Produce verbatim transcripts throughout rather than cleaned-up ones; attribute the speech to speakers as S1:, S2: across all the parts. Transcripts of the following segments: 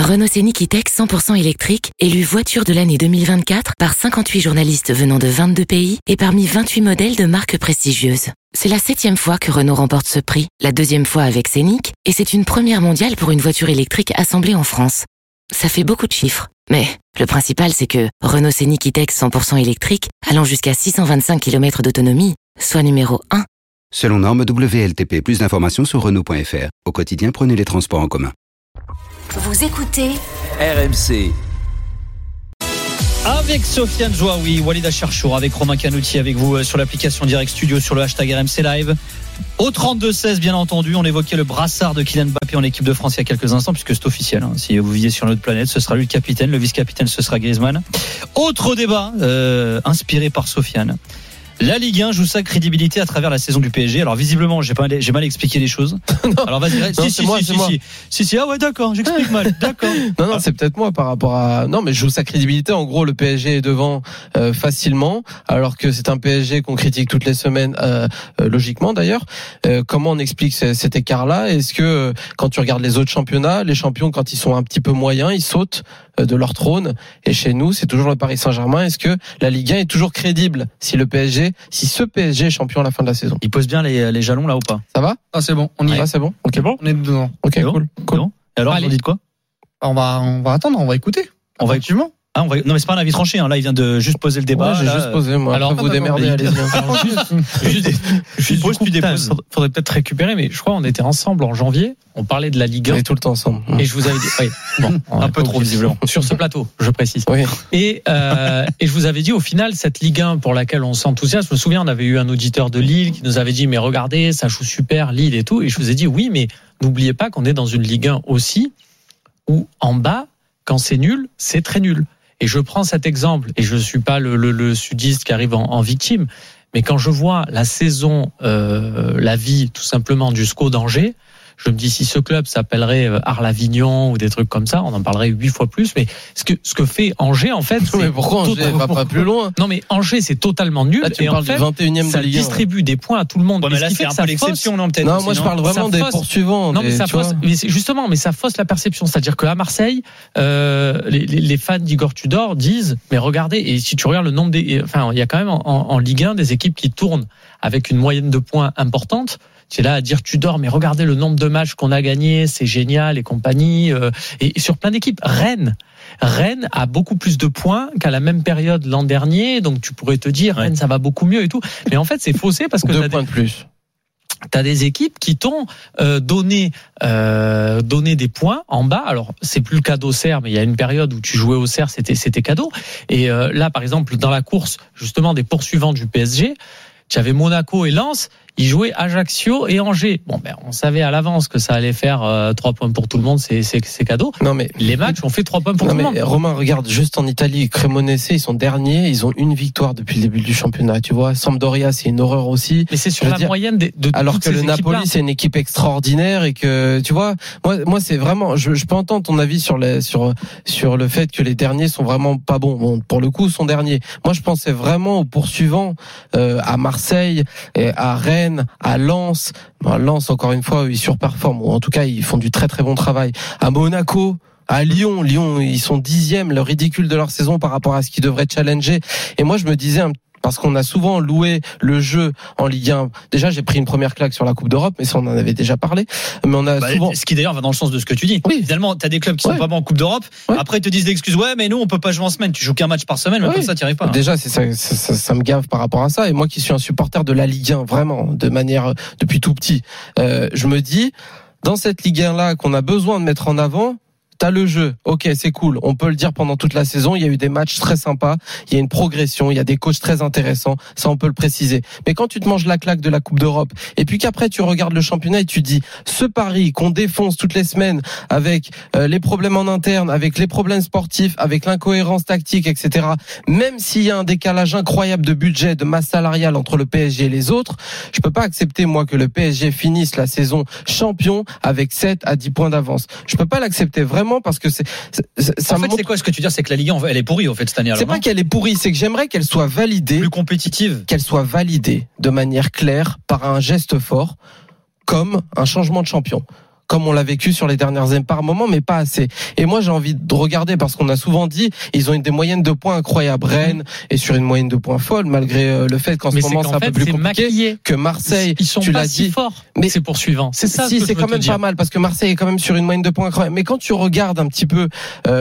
S1: Renault Scénic E-Tech cent pour cent électrique, élu voiture de l'année deux mille vingt-quatre par cinquante-huit journalistes venant de vingt-deux pays et parmi vingt-huit modèles de marques prestigieuses. C'est la septième fois que Renault remporte ce prix, la deuxième fois avec Scénic, et c'est une première mondiale pour une voiture électrique assemblée en France. Ça fait beaucoup de chiffres, mais le principal c'est que Renault Scénic E-Tech cent pour cent électrique, allant jusqu'à six cent vingt-cinq kilomètres d'autonomie, soit numéro un.
S2: Selon norme W L T P, plus d'informations sur Renault point F R. Au quotidien, prenez les transports en commun.
S3: Vous écoutez
S4: R M C.
S5: Avec Sofiane Zouaoui, Walid Acharchour, avec Romain Canouti, avec vous sur l'application Direct Studio, sur le hashtag R M C Live. Au trente-deux seize, bien entendu, on évoquait le brassard de Kylian Mbappé en équipe de France il y a quelques instants, puisque c'est officiel. Hein. Si vous vivez sur notre planète, ce sera lui le capitaine, le vice-capitaine, ce sera Griezmann. Autre débat euh, inspiré par Sofiane. La Ligue un joue sa crédibilité à travers la saison du P S G. Alors visiblement, j'ai pas, j'ai mal expliqué les choses. Alors vas-y, non, si, si,
S6: moi,
S5: si, si, si, si, si, ah ouais, d'accord, j'explique mal, d'accord.
S6: Non, non, c'est peut-être moi par rapport à. Non, mais joue sa crédibilité. En gros, le P S G est devant euh, facilement, alors que c'est un P S G qu'on critique toutes les semaines, euh, euh, logiquement d'ailleurs. Euh, comment on explique c- cet écart-là ? Est-ce que euh, quand tu regardes les autres championnats, les champions quand ils sont un petit peu moyens, ils sautent euh, de leur trône. Et chez nous, c'est toujours le Paris Saint-Germain. Est-ce que la Ligue un est toujours crédible si le P S G Si ce P S G est champion à la fin de la saison.
S5: Il pose bien les, les jalons là ou pas ?
S6: Ça va ?
S7: Ah c'est bon, on y
S6: Ouais,
S7: est.
S6: c'est bon. Ok, bon.
S7: On est dedans.
S6: Ok,
S5: C'est bon
S6: cool. cool.
S5: Bon. Et alors,
S7: Allez.
S5: vous dites quoi ?
S7: On va, on va attendre, on va écouter.
S5: On va
S7: Effectivement.
S5: Ah, on va... Non mais c'est pas un avis tranché. Hein. Là, il vient de juste poser le débat.
S6: Ouais, j'ai
S5: là,
S6: juste posé moi.
S7: Alors,
S6: Après, vous
S7: attends,
S6: démerdez,
S7: attends,
S6: allez-y.
S7: Alors, juste,
S5: Juste,
S8: Juste
S5: pose,
S8: du coup,
S5: tu
S8: putain,
S5: déposes.
S8: faudrait peut-être récupérer, mais je crois qu'on était ensemble en janvier. On parlait de la Ligue
S6: On
S8: un
S6: est tout le temps ensemble.
S8: et je vous avais dit, oui, bon, on
S5: Un
S8: est
S5: peu
S8: pas
S5: trop,
S8: obligé.
S5: visiblement.
S8: Sur ce plateau, je précise.
S6: Oui.
S8: Et, euh, et je vous avais dit, au final, cette Ligue un pour laquelle on s'enthousiasme, je me souviens, on avait eu un auditeur de Lille qui nous avait dit, mais regardez, ça joue super, Lille et tout. Et je vous ai dit, oui, mais n'oubliez pas qu'on est dans une Ligue un aussi où en bas, quand c'est nul, c'est très nul. Et je prends cet exemple, et je suis pas le, le, le sudiste qui arrive en, en victime, mais quand je vois la saison, euh, la vie tout simplement du S C O d'Angers, je me dis si ce club s'appellerait Arles-Avignon ou des trucs comme ça, on en parlerait huit fois plus. Mais ce que ce que fait Angers en fait, c'est
S6: Mais pourquoi Angers
S8: totalement-
S6: va pas plus loin ?
S8: Non mais Angers c'est totalement nul.
S6: Là, tu
S8: et
S6: me
S8: en
S6: parles
S8: fait,
S6: du vingt et unième de
S8: ça
S6: Ligue un.
S8: distribue des points à tout le monde.
S5: Ouais,
S8: Et
S5: mais
S8: ce
S5: là,
S8: qui
S5: c'est
S8: fait
S5: un
S8: que
S5: peu
S8: ça
S5: l'exception,
S8: fausse-
S5: non peut-être.
S6: Non,
S5: aussi,
S6: moi je parle vraiment
S8: Ça
S6: des
S8: fausse-
S6: poursuivants.
S8: Non mais
S6: des-
S8: ça
S6: tu vois.
S8: fausse, mais c'est- justement, mais ça fausse la perception. C'est-à-dire qu'à Marseille, euh, les, les, les fans d'Igor Tudor disent, mais regardez, et si tu regardes le nombre des, enfin, il y a quand même en, en Ligue un des équipes qui tournent avec une moyenne de points importante. Tu es là à dire Tudor, mais regardez le nombre de matchs qu'on a gagnés, c'est génial et compagnie. Euh, et, et sur plein d'équipes, Rennes, Rennes a beaucoup plus de points qu'à la même période l'an dernier. Donc tu pourrais te dire,
S5: Ouais.
S8: Rennes ça va beaucoup mieux et tout. Mais en fait c'est faussé parce que
S6: Deux
S8: t'as
S6: points
S8: des-
S6: de plus.
S8: T'as des équipes qui t'ont euh, donné euh, donné des points en bas. Alors c'est plus le cas d'Auxerre, mais il y a une période où tu jouais Auxerre, c'était c'était cadeau. Et euh, là, par exemple, dans la course justement des poursuivants du P S G, tu avais Monaco et Lens. Ils jouaient Ajaccio et Angers. Bon, ben on savait à l'avance que ça allait faire euh, trois points pour tout le monde, c'est c'est c'est cadeau.
S6: Non mais
S8: Les matchs ont fait trois points pour
S6: non
S8: tout le
S6: mais
S8: monde.
S6: Romain, regarde juste en Italie, Cremonese, ils sont derniers, ils ont une victoire depuis le début du championnat. Tu vois, Sampdoria, c'est une horreur aussi.
S8: Mais c'est sur
S6: je veux
S8: la
S6: dire,
S8: moyenne de, de
S6: Alors
S8: toutes
S6: que
S8: ces
S6: le
S8: équipes-là.
S6: Napoli, c'est une équipe extraordinaire et que tu vois, moi, moi, c'est vraiment, je, je peux entendre ton avis sur les, sur, sur le fait que les derniers sont vraiment pas bons. Bon, pour le coup, sont derniers. Moi, je pensais vraiment aux poursuivants euh, à Marseille, et à Rennes, à Lens. Bon, Lens, encore une fois, ils surperforment. Ou en tout cas, ils font du très très bon travail. À Monaco. À Lyon, Lyon, ils sont dixièmes, le ridicule de leur saison par rapport à ce qu'ils devraient challenger. Et moi, je me disais un parce qu'on a souvent loué le jeu en Ligue un. Déjà, j'ai pris une première claque sur la Coupe d'Europe, mais ça, on en avait déjà parlé. Mais on a
S5: Bah,
S6: souvent...
S5: Ce qui d'ailleurs va dans le sens de ce que tu dis.
S6: Oui.
S5: Finalement, t'as des clubs qui sont
S6: Ouais.
S5: pas bons en Coupe d'Europe.
S6: Ouais.
S5: Après, ils te disent l'excuse. Ouais, mais nous, on peut pas jouer en semaine. Tu joues qu'un match par semaine. Mais
S6: Ouais.
S5: comme ça, t'y arrives pas.
S6: Déjà, c'est ça, ça, ça, ça me gave par rapport à ça. Et moi, qui suis un supporter de la Ligue un, vraiment, de manière depuis tout petit, euh, je me dis, dans cette Ligue un là qu'on a besoin de mettre en avant. T'as le jeu, ok, c'est cool. On peut le dire pendant toute la saison. Il y a eu des matchs très sympas. Il y a une progression. Il y a des coachs très intéressants. Ça, on peut le préciser. Mais quand tu te manges la claque de la Coupe d'Europe et puis qu'après tu regardes le championnat et tu dis ce pari qu'on défonce toutes les semaines avec euh, les problèmes en interne, avec les problèmes sportifs, avec l'incohérence tactique, et cetera. Même s'il y a un décalage incroyable de budget, de masse salariale entre le P S G et les autres, je peux pas accepter moi que le P S G finisse la saison champion avec sept à dix points d'avance. Je peux pas l'accepter vraiment. Parce que c'est, c'est ça
S5: En fait,
S6: montre...
S5: c'est quoi ce que tu dis? C'est que la Ligue un, elle est pourrie, au fait, cette année. Alors,
S6: C'est pas
S5: non
S6: qu'elle est pourrie, c'est que j'aimerais qu'elle soit validée,
S5: plus compétitive.
S6: qu'elle soit validée de manière claire par un geste fort, comme un changement de champion. comme on l'a vécu sur les dernières années par moment, mais pas assez. Et moi, j'ai envie de regarder parce qu'on a souvent dit, ils ont une des moyennes de points incroyables. Rennes est sur une moyenne de points folle, malgré le fait qu'en
S8: mais
S6: ce moment,
S8: c'est,
S6: c'est un
S8: fait,
S6: peu plus
S8: c'est
S6: compliqué.
S8: Maquillé.
S6: Que Marseille,
S8: ils sont
S6: tu
S8: pas
S6: l'as
S8: si
S6: dit.
S8: forts.
S6: Mais
S8: c'est poursuivant. C'est ça.
S6: Si,
S8: ce que
S6: c'est
S8: je veux
S6: quand même
S8: te dire.
S6: pas mal parce que Marseille est quand même sur une moyenne de points incroyable. Mais quand tu regardes un petit peu euh,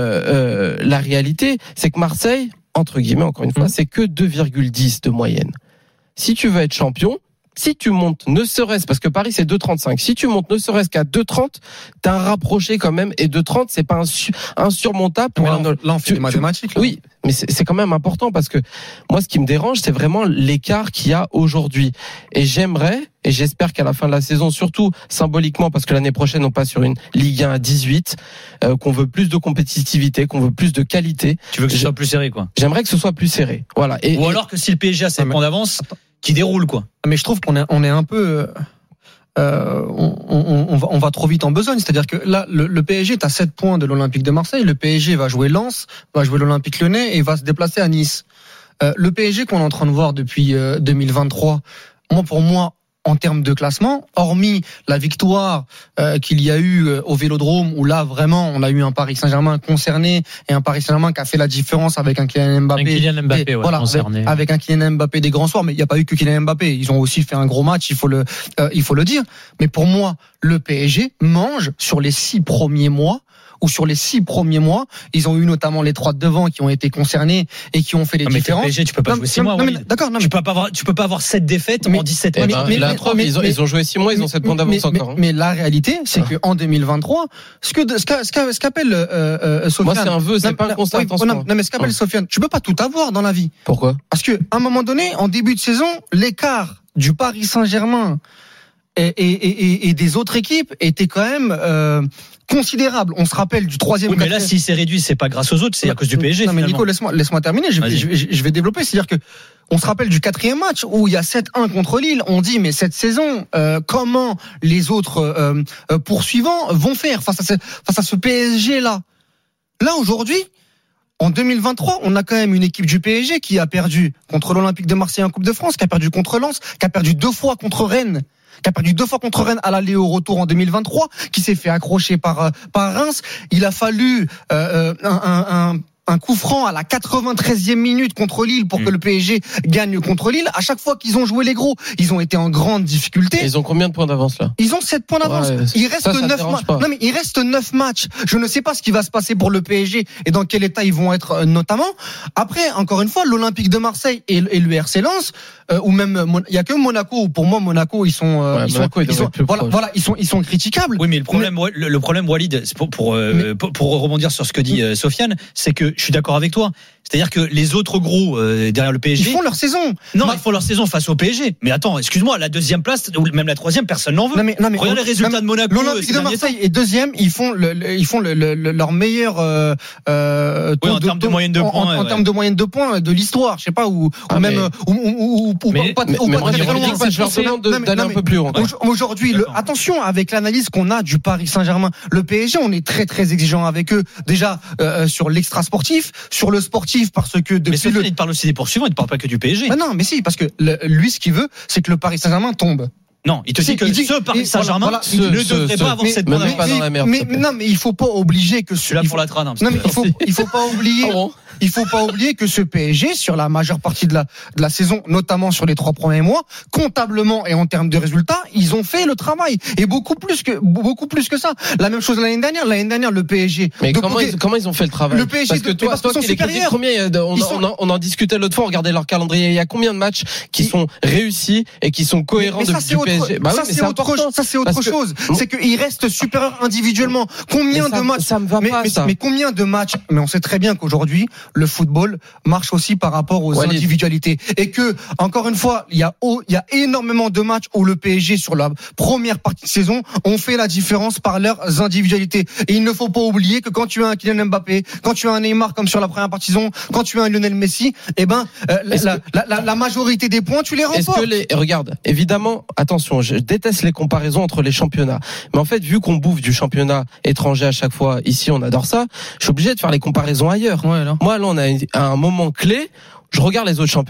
S6: euh, la réalité, c'est que Marseille, entre guillemets, encore une fois, mmh. c'est que deux virgule dix de moyenne. Si tu veux être champion, si tu montes ne serait-ce, parce que Paris c'est deux virgule trente-cinq, si tu montes ne serait-ce qu'à deux virgule trente, t'as un rapproché quand même, et deux virgule trente c'est pas insurmontable pour
S7: là,
S6: un...
S7: Là on fait des mathématiques. Là.
S6: Oui, mais c'est, c'est quand même important parce que moi ce qui me dérange c'est vraiment l'écart qu'il y a aujourd'hui. Et j'aimerais, et j'espère qu'à la fin de la saison, surtout symboliquement, parce que l'année prochaine on passe sur une Ligue un à dix-huit, euh, qu'on veut plus de compétitivité, qu'on veut plus de qualité.
S5: Tu veux que ce soit plus serré, quoi.
S6: J'aimerais que ce soit plus serré. Voilà. Et,
S5: Ou alors que si le P S G a sept points d'avance, qui déroule, quoi.
S7: Mais je trouve qu'on est, on est un peu, euh, on, on, on, va, on va trop vite en besogne. C'est-à-dire que là, le, le P S G est à sept points de l'Olympique de Marseille. Le P S G va jouer Lens, va jouer l'Olympique Lyonnais et va se déplacer à Nice. Euh, le P S G qu'on est en train de voir depuis euh, deux mille vingt-trois, moi, pour moi, en termes de classement, hormis la victoire euh, qu'il y a eu euh, au Vélodrome, où là vraiment on a eu un Paris Saint-Germain concerné et un Paris Saint-Germain qui a fait la différence avec un Kylian Mbappé.
S8: Un Kylian Mbappé,
S7: et,
S8: ouais,
S7: voilà,
S8: concerné.
S7: Avec, avec un Kylian Mbappé des grands soirs, mais il n'y a pas eu que Kylian Mbappé. Ils ont aussi fait un gros match, il faut le, euh, il faut le dire. Mais pour moi, le P S G mange sur les six premiers mois. Ou sur les six premiers mois, ils ont eu notamment les trois de devant qui ont été concernés et qui ont fait les
S5: non, mais
S7: différences.
S5: P S G, tu peux pas
S7: non,
S5: jouer six
S7: non,
S5: mois.
S7: Non, mais,
S5: Walid.
S7: d'accord, non,
S5: tu
S7: mais
S5: peux pas avoir, tu peux pas avoir sept défaites
S7: mais,
S5: en dix-sept
S6: eh
S5: matchs.
S6: ben,
S7: mais,
S6: la
S7: mais,
S6: preuve,
S7: mais,
S6: ils, ont,
S7: mais,
S6: ils ont joué six mois, ils ont sept points d'avance
S7: mais,
S6: encore.
S7: Mais, mais la réalité, c'est ah. qu'en deux mille vingt-trois, ce que ce, qu'a, ce, qu'a, ce qu'appelle euh, euh, Sofiane.
S6: Moi, c'est un vœu, c'est
S7: non,
S6: pas un constat.
S7: Oui, non, non, mais ce qu'appelle oh. Sofiane, tu peux pas tout avoir dans la vie.
S6: Pourquoi?
S7: Parce que à un moment donné, en début de saison, l'écart du Paris Saint-Germain et, et, et, et des autres équipes était quand même euh, considérable. On se rappelle du troisième.
S5: Oui, mais là, si c'est réduit, c'est pas grâce aux autres, c'est à cause du P S G.
S7: Non, mais
S5: finalement.
S7: Nico, laisse-moi, laisse-moi terminer. Je, je, je, je vais développer. C'est-à-dire que on se rappelle du quatrième match où il y a sept un contre Lille. On dit, mais cette saison, euh, comment les autres euh, euh, poursuivants vont faire face à ce, face à ce P S G là? Là aujourd'hui. En deux mille vingt-trois, on a quand même une équipe du P S G qui a perdu contre l'Olympique de Marseille en Coupe de France, qui a perdu contre Lens, qui a perdu deux fois contre Rennes, qui a perdu deux fois contre Rennes à l'aller et au retour en deux mille vingt-trois, qui s'est fait accrocher par par Reims. Il a fallu euh, un, un, un un coup franc à la quatre-vingt-treizième minute contre Lille pour mmh. que le P S G gagne contre Lille. À chaque fois qu'ils ont joué les gros, ils ont été en grande difficulté.
S6: Et ils ont combien de points d'avance là?
S7: Ils ont sept points d'avance. Ouais, il reste neuf matchs. Non mais il reste neuf matchs. Je ne sais pas ce qui va se passer pour le P S G et dans quel état ils vont être euh, notamment. Après, encore une fois, l'Olympique de Marseille et, et le R C Lens, euh, ou même il y a que Monaco. Où pour moi, Monaco, ils sont, euh,
S6: ouais,
S7: ils,
S6: Monaco,
S7: sont ils sont, voilà, voilà, ils sont, ils sont critiquables.
S5: Oui, mais le problème, mais, le, le problème, Walid, c'est pour pour, euh, mais, pour pour rebondir sur ce que dit euh, Sofiane, c'est que je suis d'accord avec toi. C'est-à-dire que les autres gros euh, derrière le P S G,
S7: ils font leur saison.
S5: Non,
S7: Ma...
S5: ils font leur saison face au P S G. Mais attends, excuse-moi, la deuxième place ou même la troisième, personne n'en veut.
S7: Non mais, non mais
S5: regarde les résultats de Monaco.
S7: L'Olympique de Marseille est deuxième. Ils font le, le, ils font le, le, le, leur meilleur euh, euh,
S5: oui, en termes de, de moyenne de
S7: en,
S5: points,
S7: en, en
S5: ouais.
S7: termes de moyenne de points de l'histoire. Je sais pas ou,
S6: ah,
S7: ou
S6: mais...
S7: même ou, ou, ou,
S6: mais,
S7: ou pas,
S6: mais,
S7: ou
S6: mais
S7: pas
S6: moi,
S7: très
S6: je
S7: loin.
S6: dis pas, je leur demande d'aller un peu plus haut.
S7: Aujourd'hui, le, attention avec l'analyse qu'on a du Paris Saint-Germain. Le P S G, on est très très exigeant avec eux. Déjà euh, sur l'extra sportif, sur le sportif parce que depuis
S5: mais
S7: le
S5: il parle aussi des poursuivants, il ne parle pas que du P S G.
S7: Mais non, mais si, parce que le, lui, ce qu'il veut, c'est que le Paris Saint-Germain tombe.
S5: Non, il te dit que dit, ce Paris Saint-Germain voilà, voilà, ne ce, devrait ce, pas avoir
S7: mais,
S5: cette
S7: mais,
S5: bonne
S7: mais, mais, mais, mais non, mais il faut pas oublier que
S5: je suis là pour la trade. Hein,
S7: non, mais il faut, il faut pas oublier. Il faut pas oublier que ce P S G, sur la majeure partie de la, de la saison, notamment sur les trois premiers mois, comptablement et en termes de résultats, ils ont fait le travail. Et beaucoup plus que, beaucoup plus que ça. La même chose l'année dernière. L'année dernière, le P S G.
S6: Mais comment, ils, comment ils ont fait le travail?
S7: Le P S G,
S6: parce que toi,
S7: parce
S6: toi qui les critiques, combien, on,
S7: sont...
S6: on, en, on en discutait l'autre fois, on regardait leur calendrier. Il y a combien de matchs qui ils... sont réussis et qui sont cohérents
S7: mais, mais
S6: depuis le P S G?
S7: Bah oui, mais c'est autre chose. Ça, c'est autre chose. C'est qu'ils restent supérieurs individuellement. Combien de matchs?
S6: Ça me va pas, ça.
S7: Mais combien de matchs? Mais on sait très bien qu'aujourd'hui, le football marche aussi par rapport aux Walid. individualités et que encore une fois il y a il y a énormément de matchs où le P S G sur la première partie de saison ont fait la différence par leurs individualités et il ne faut pas oublier que quand tu as un Kylian Mbappé, quand tu as un Neymar comme sur la première partie de saison, quand tu as un Lionel Messi, eh ben euh, la, que, la, la, la majorité des points tu les remportes.
S6: Est-ce que les regarde évidemment attention je déteste les comparaisons entre les championnats mais en fait vu qu'on bouffe du championnat étranger à chaque fois ici on adore ça je suis obligé de faire les comparaisons ailleurs.
S7: Ouais,
S6: moi là on a un moment clé, je regarde les autres championnats,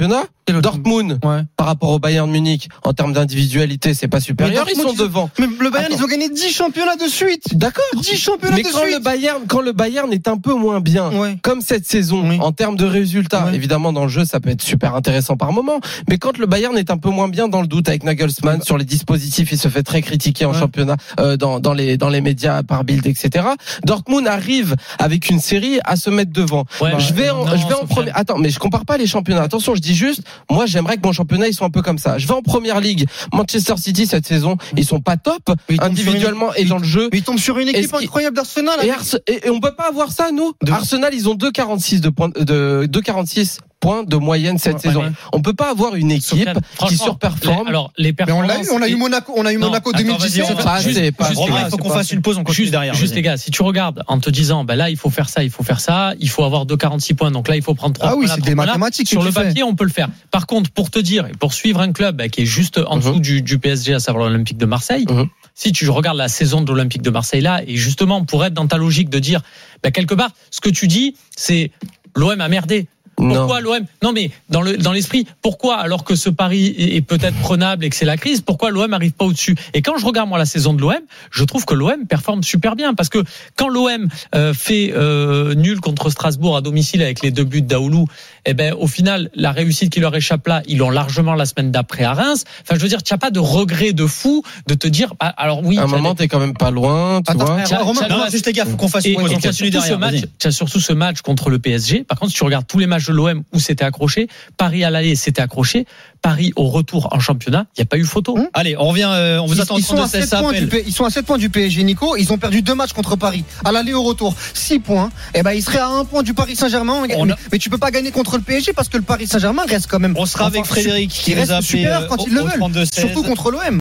S6: Dortmund,
S7: Ouais.
S6: par rapport au Bayern Munich, en termes d'individualité, c'est pas supérieur. Ils sont
S7: Dortmund,
S6: devant.
S7: Mais le Bayern,
S6: Attends.
S7: ils ont gagné dix championnats de suite.
S6: D'accord.
S7: dix championnats
S6: Mais
S7: de
S6: quand
S7: suite.
S6: le Bayern, quand le Bayern est un peu moins bien,
S7: Ouais.
S6: comme cette saison,
S7: Oui.
S6: en termes de résultats,
S7: Ouais.
S6: évidemment dans le jeu, ça peut être super intéressant par moment. Mais quand le Bayern est un peu moins bien dans le doute avec Nagelsmann sur les dispositifs, il se fait très critiquer en
S7: Ouais.
S6: championnat, euh, dans, dans les dans les médias par Bild, et cetera. Dortmund arrive avec une série à se mettre devant.
S8: Ouais,
S6: je vais en,
S8: non,
S6: je vais en
S8: Sofiane.
S6: premier. Attends, mais je compare pas les championnats. Attention, je dis juste, moi j'aimerais que mon championnat ils sont un peu comme ça. Je vais en première ligue. Manchester City cette saison, ils sont pas top
S7: Mais ils tombent
S6: individuellement
S7: sur une-
S6: et dans le jeu.
S7: Mais ils tombent sur une équipe
S6: Est-ce qu'il-
S7: incroyable d'Arsenal.
S6: Et, Ars- et, et on peut pas avoir ça, nous.
S7: De-
S6: Arsenal, ils ont deux virgule quarante-six de points, de deux virgule quarante-six points de moyenne cette
S7: Ouais,
S6: saison.
S7: ouais.
S6: On peut pas avoir une équipe
S8: Sofiane,
S6: qui
S8: franchement,
S6: surperforme.
S8: les- Alors, les
S7: Mais on
S8: performances.
S7: l'a eu, on a eu Monaco, on a eu
S8: Non,
S7: Monaco
S5: attends,
S7: deux mille dix-sept.
S5: vas-y, on-
S6: pas assez, pas
S8: juste-
S6: assez.
S5: Romain, il faut qu'on fasse une pause, on continue
S8: Juste,
S5: derrière.
S8: juste
S5: vas-y.
S8: les gars, si tu regardes en te disant, bah là, il faut faire ça, il faut faire ça, il faut avoir deux virgule quarante-six points, donc là, il faut prendre trois
S7: Ah oui,
S8: points là,
S7: c'est
S8: trois
S7: des
S8: points là.
S7: mathématiques que
S8: Sur
S7: tu
S8: le
S7: fais.
S8: papier, on peut le faire. Par contre, pour te dire, et pour suivre un club bah, qui est juste en dessous
S6: Mhm.
S8: du, du P S G, à savoir l'Olympique de Marseille,
S6: Mhm.
S8: si tu regardes la saison de l'Olympique de Marseille là, et justement, pour être dans ta logique de dire, bah, quelque part, ce que tu dis, c'est l'O M a merdé. Pourquoi l'O M Non, mais dans le dans l'esprit, pourquoi alors que ce pari est, est peut-être prenable et que c'est la crise, pourquoi l'O M arrive pas au-dessus? Et quand je regarde moi la saison de l'O M, je trouve que l'O M performe super bien parce que quand l'O M euh, fait euh, nul contre Strasbourg à domicile avec les deux buts d'Aoulou, eh ben au final la réussite qui leur échappe là, ils l'ont largement la semaine d'après à Reims. Enfin, je veux dire, tu n'as pas de regret de fou de te dire, ah, alors oui,
S6: À un
S8: t'as
S6: moment,
S8: des-
S6: t'es quand même pas loin, tu
S7: Attends,
S6: vois.
S7: eh,
S8: T'as-
S7: Romain,
S8: t'as-
S5: Non, juste les gars, faut qu'on fasse
S8: et,
S5: une pause,
S8: et
S5: on
S8: t'as
S5: continue
S8: surtout ce
S5: derrière.
S8: match,
S5: vas-y.
S8: t'as surtout ce match contre le P S G. Par contre, si tu regardes tous les matchs de l'O M où c'était accroché, Paris à l'aller c'était accroché, Paris au retour en championnat, il y a pas eu photo.
S7: Hum.
S5: Allez, on revient, euh, on vous
S7: Ils,
S5: attend en
S7: ils sont à
S5: trente-deux seize,
S7: sept
S5: ça
S7: points du
S5: appelle.
S7: P- ils sont à sept points du P S G, Nico. Ils ont perdu deux matchs contre Paris. À l'aller au retour, six points. Et ben, ils seraient à un point du Paris Saint-Germain.
S5: On
S7: Mais,
S5: a-
S7: mais tu peux pas gagner contre le P S G parce que le Paris Saint-Germain reste quand même.
S5: On sera avec
S7: enfin,
S5: Frédéric
S7: su-
S5: qui
S7: il
S5: nous
S7: reste
S5: a appelé
S7: supérieur
S5: euh,
S7: quand
S5: au-
S7: ils le
S5: au
S7: veulent.
S5: trente-deux seize.
S7: Surtout contre l'O M.